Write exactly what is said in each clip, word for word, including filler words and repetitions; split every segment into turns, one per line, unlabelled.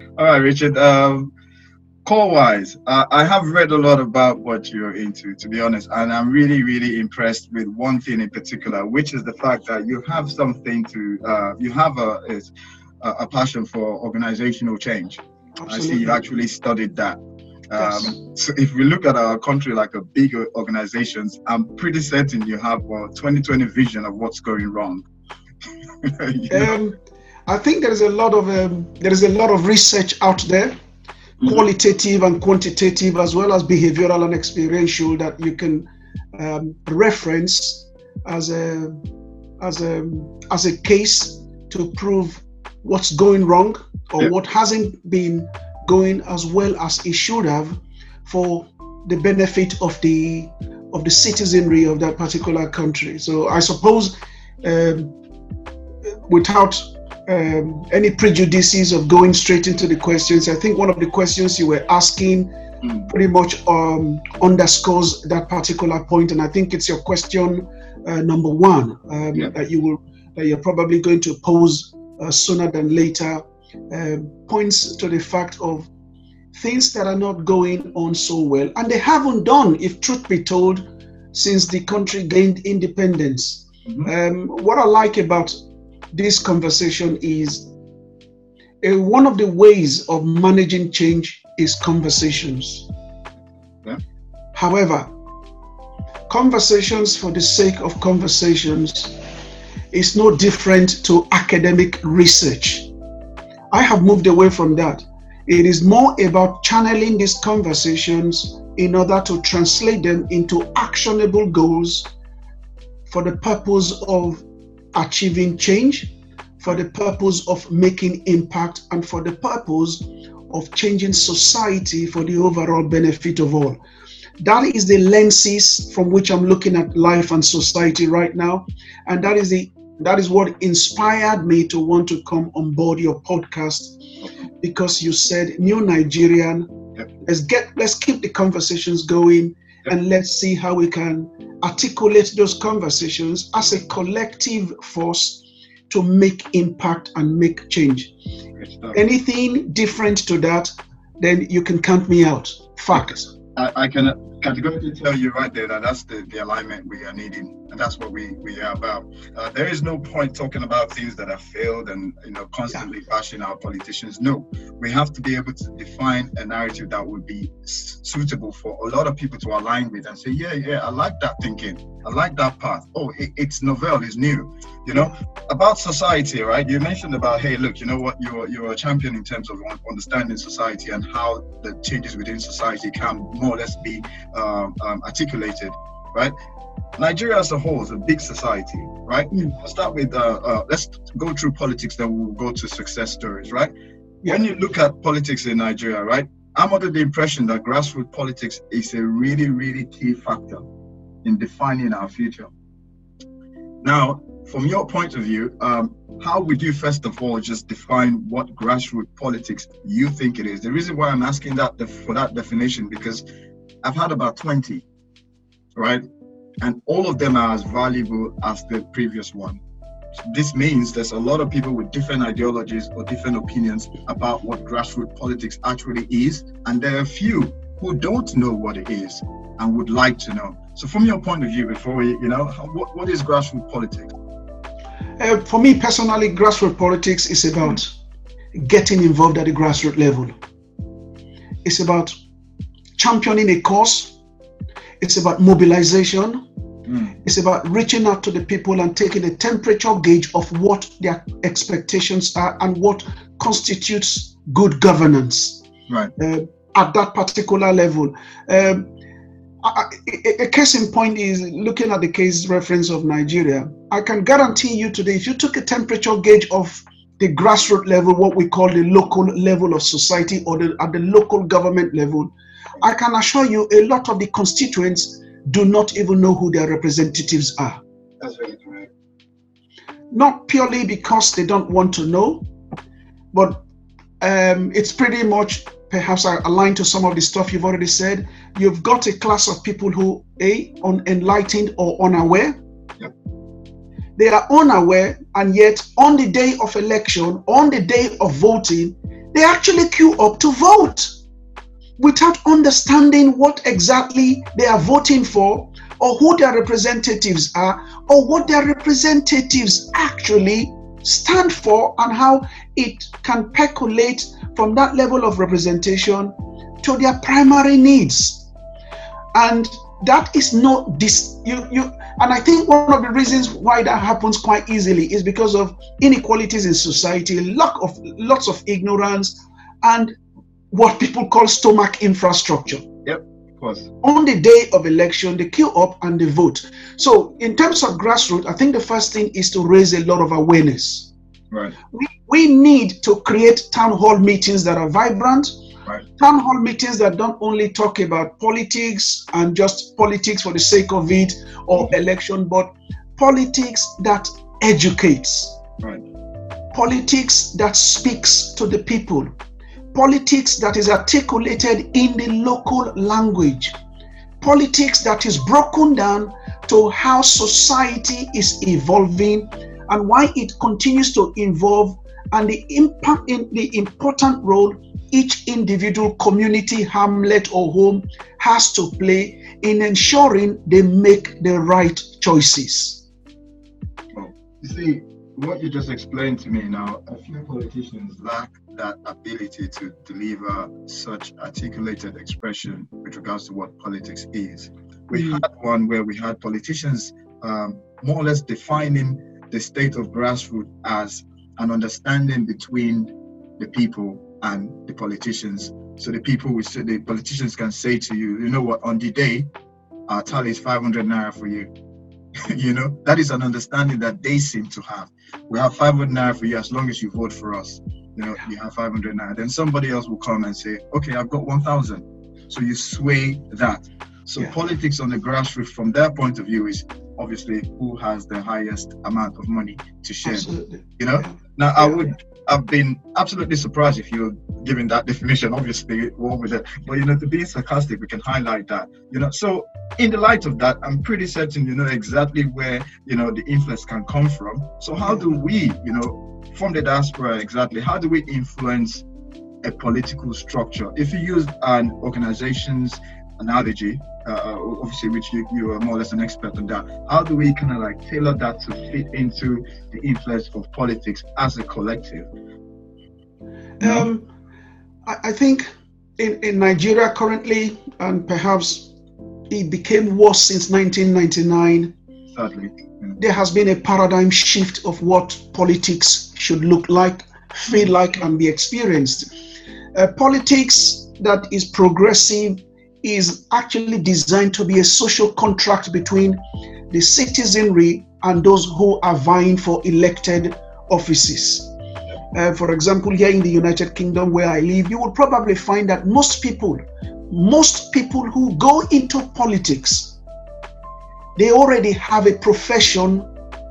All right, Richard. Um, core-wise, uh, I have read a lot about what you're into, to be honest, and I'm really, really impressed with one thing in particular, which is the fact that you have something to, uh, you have a, is a a passion for organizational change. I see you
Absolutely.
actually studied that. Um,
Yes.
so if we look at our country like a big organizations, I'm pretty certain you have a twenty twenty vision of what's going wrong. you know.
Um, I think there is a lot of um, there is a lot of research out there,
Mhm.
qualitative and quantitative, as well as behavioral and experiential, that you can um, reference as a as a as a case to prove what's going wrong or
Yeah.
what hasn't been going as well as it should have for the benefit of the of the citizenry of that particular country. So I suppose, um, without um, any prejudices of going straight into the questions, I think one of the questions you were asking
Mm.
pretty much um, underscores that particular point, and I think it's your question uh, number one,
Yeah.
um, that you will that you're probably going to pose uh, sooner than later. Um points to the fact of things that are not going on so well, and they haven't done, if truth be told, since the country gained independence.
Hmm.
Um, what I like about this conversation is uh, one of the ways of managing change is conversations.
Yeah.
However, conversations for the sake of conversations is no different to academic research. I have moved away from that. It is more about channeling these conversations in order to translate them into actionable goals for the purpose of achieving change, for
Right.
the purpose of making impact, and for the purpose of changing society for the overall benefit of all. That is the lenses from which I'm looking at life and society right now, and that is the that is what inspired me to want to come on board your podcast,
Awesome.
because you said new Nigerian.
Yep.
Let's get let's keep the conversations going,
Yep.
and let's see how we can articulate those conversations as a collective force to make impact and make change.
Great stuff.
Anything different to that, then you can count me out.
I,
Fact.
I, I can categorically tell you right there that that's the, the alignment we are needing, and that's what we, we are about. Uh, there is no point talking about things that have failed and you know
Yeah.
constantly bashing our politicians. No, we have to be able to define a narrative that would be s- suitable for a lot of people to align with and say, yeah, yeah, I like that thinking. I like that path. Oh, it, it's novel, it's new. You know,
Yeah.
about society, right? You mentioned about, hey, look, you know what, you're you're a champion in terms of understanding society and how the changes within society can more or less be um, um, articulated, right? Nigeria as a whole is a big society, right?
Mm.
We'll start with, uh, uh, let's go through politics, then we'll go to success stories, right?
Yeah.
When you look at politics in Nigeria, right, I'm under the impression that grassroots politics is a really, really key factor in defining our future. Now, from your point of view, um, how would you first of all just define what grassroots politics you think it is? The reason why I'm asking that def- for that definition, because I've had about twenty, right? And all of them are as valuable as the previous one. This means there's a lot of people with different ideologies or different opinions about what grassroots politics actually is, and there are a few who don't know what it is and would like to know. So, from your point of view, before we, you know, how, what, what is grassroots politics?
Uh, for me personally, grassroots politics is about
Mm.
getting involved at the grassroots level. It's about championing a cause. It's about mobilization.
Mm.
It's about reaching out to the people and taking a temperature gauge of what their expectations are and what constitutes good governance
Right.
uh, at that particular level. Um, I- I- a case in point is looking at the case reference of Nigeria. I can guarantee you today, if you took a temperature gauge of the grassroots level, what we call the local level of society, or the, at the local government level, I can assure you a lot of the constituents do not even know who their representatives are.
That's very correct.
Not purely because they don't want to know, but um, it's pretty much perhaps aligned to some of the stuff you've already said. You've got a class of people who, A, unenlightened or unaware.
Yep.
They are unaware, and yet on the day of election, on the day of voting, they actually queue up to vote without understanding what exactly they are voting for, or who their representatives are, or what their representatives actually stand for, and how it can percolate from that level of representation to their primary needs. And that is not this you you and I think one of the reasons why that happens quite easily is because of inequalities in society, lack of lots of ignorance, and what people call stomach infrastructure.
Yep, of course.
On the day of election, they queue up and they vote. So in terms of grassroots, I think the first thing is to raise a lot of awareness.
Right.
We, we need to create town hall meetings that are vibrant.
Right.
Town hall meetings that don't only talk about politics and just politics for the sake of it, or mm-hmm. election, but politics that educates.
Right.
Politics that speaks to the people. Politics that is articulated in the local language. Politics that is broken down to how society is evolving and why it continues to evolve, and the impact in the important role each individual community, hamlet, or home has to play in ensuring they make the right choices.
Well, you see, what you just explained to me now, a few politicians lack that ability to deliver such articulated expression with regards to what politics is. We mm. had one where we had politicians um, more or less defining the state of grassroots as an understanding between the people and the politicians. So the people will say, the politicians can say to you, you know what, on the day, our tally is five hundred naira for you. You know, that is an understanding that they seem to have. We have five hundred naira for you as long as you vote for us. You know, you have five hundred naira. Then somebody else will come and say, okay, I've got one thousand. So you sway that. So yeah. Politics on the grassroots from their point of view is obviously who has the highest amount of money to share.
Absolutely.
You know,
yeah.
now
yeah.
I would have been absolutely surprised if you're giving that definition, obviously, what with it. But, you know, to be sarcastic, we can highlight that, you know. So in the light of that, I'm pretty certain you know exactly where, you know, the influence can come from. So how do we, you know, from the diaspora, exactly, how do we influence a political structure? If you use an organization's analogy, uh, obviously, which you, you are more or less an expert on that, how do we kind of like tailor that to fit into the influence of politics as a collective?
Um, I, I think in, in Nigeria currently, and perhaps it became worse since nineteen ninety-nine,
sadly, yeah.
There has been a paradigm shift of what politics should look like, feel like, and be experienced. Uh, politics that is progressive is actually designed to be a social contract between the citizenry and those who are vying for elected offices. Uh, for example, here in the United Kingdom where I live, you will probably find that most people, most people who go into politics, they already have a profession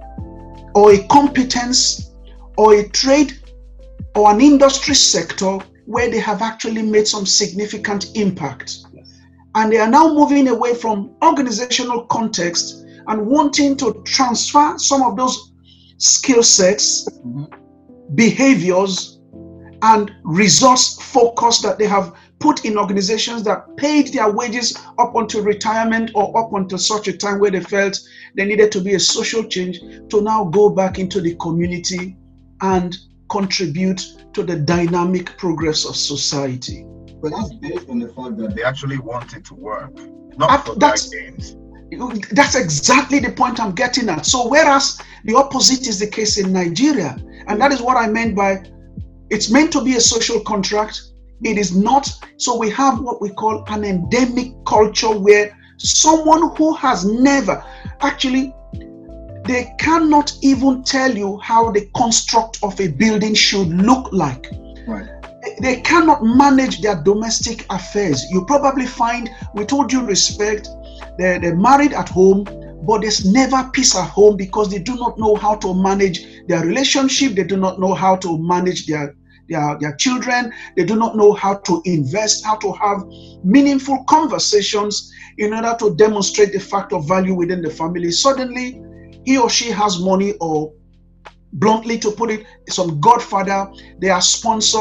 or a competence or a trade or an industry sector where they have actually made some significant impact. And they are now moving away from organizational context and wanting to transfer some of those skill sets, mm-hmm. behaviors, and resource focus that they have put in organizations that paid their wages up until retirement or up until such a time where they felt there needed to be a social change, to now go back into the community and contribute to the dynamic progress of society.
But that's based on the fact that they actually want it to work, not for their gains.
That's exactly the point I'm getting at. So whereas the opposite is the case in Nigeria, and that is what I meant by it's meant to be a social contract, it is not. So we have what we call an endemic culture where someone who has never, actually, they cannot even tell you how the construct of a building should look like.
Right.
They cannot manage their domestic affairs. You probably find, with all due respect, they're, they're married at home, but there's never peace at home because they do not know how to manage their relationship. They do not know how to manage their, their, their children. They do not know how to invest, how to have meaningful conversations in order to demonstrate the fact of value within the family. Suddenly, he or she has money, or bluntly to put it, some godfather, they are sponsored,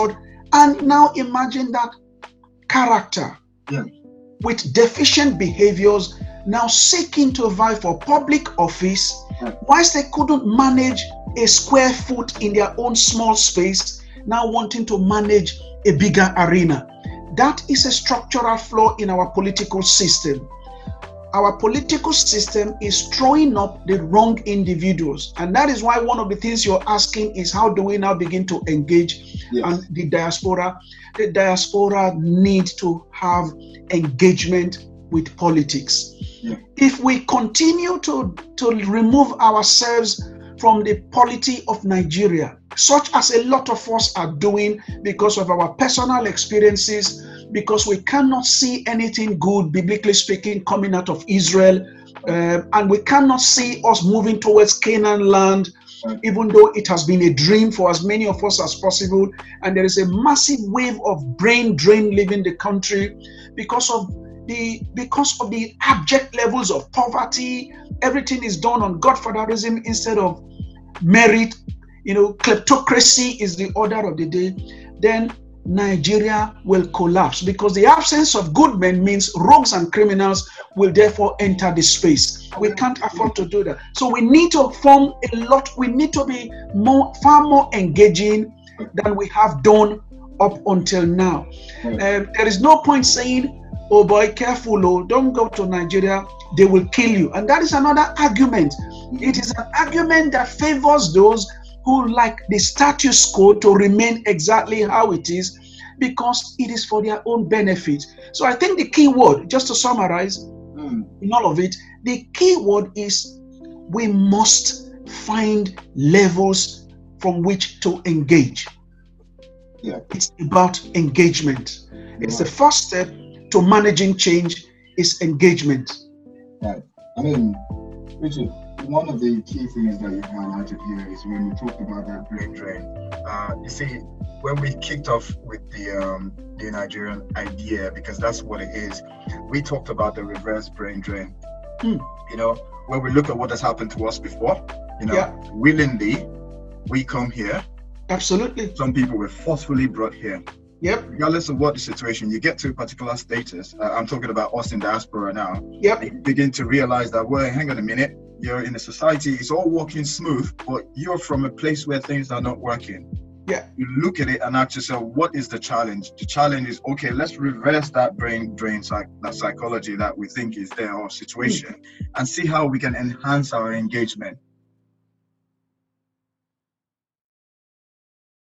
And now imagine that character
Yeah.
with deficient behaviors now seeking to vie for public office,
Yeah.
whilst they couldn't manage a square foot in their own small space, now wanting to manage a bigger arena. That is a structural flaw in our political system. Our political system is throwing up the wrong individuals. And that is why one of the things you're asking is, how do we now begin to engage?
Yes.
And the diaspora, the diaspora need to have engagement with politics.
Yeah.
If we continue to, to remove ourselves from the polity of Nigeria, such as a lot of us are doing because of our personal experiences, because we cannot see anything good, biblically speaking, coming out of Israel, uh, and we cannot see us moving towards Canaan land, even though it has been a dream for as many of us as possible, and there is a massive wave of brain drain leaving the country because of the because of the abject levels of poverty. Everything is done on godfatherism instead of merit. You know, kleptocracy is the order of the day. Then Nigeria will collapse, because the absence of good men means rogues and criminals will therefore enter the space. We can't afford to do that. So we need to form a lot, we need to be more, far more engaging than we have done up until now. Um, there is no point saying, oh boy, careful, oh, don't go to Nigeria, they will kill you. And that is another argument. It is an argument that favors those who like the status quo to remain exactly how it is, because it is for their own benefit. So I think the key word, just to summarize mm. in all of it, the key word is we must find levels from which to engage.
Yeah.
It's about engagement. It's
right.
The first step to managing change is engagement.
Right. I mean, Richard, one of the key things that you highlighted here is when we talked about that brain drain. Uh, you see, when we kicked off with the um, the Nigerian idea, because that's what it is, we talked about the reverse brain drain. Hmm. You know, when we look at what has happened to us before, you know, yeah. willingly, we come here.
Absolutely.
Some people were forcefully brought here.
Yep.
Regardless of what the situation, you get to a particular status. Uh, I'm talking about us in diaspora now.
Yep.
You begin to realize that, well, hang on a minute. You're in a society, it's all working smooth, but you're from a place where things are not working.
Yeah.
You look at it and ask yourself, what is the challenge? The challenge is, okay, let's reverse that brain drain, psych- that psychology that we think is there or situation, mm. and see how we can enhance our engagement.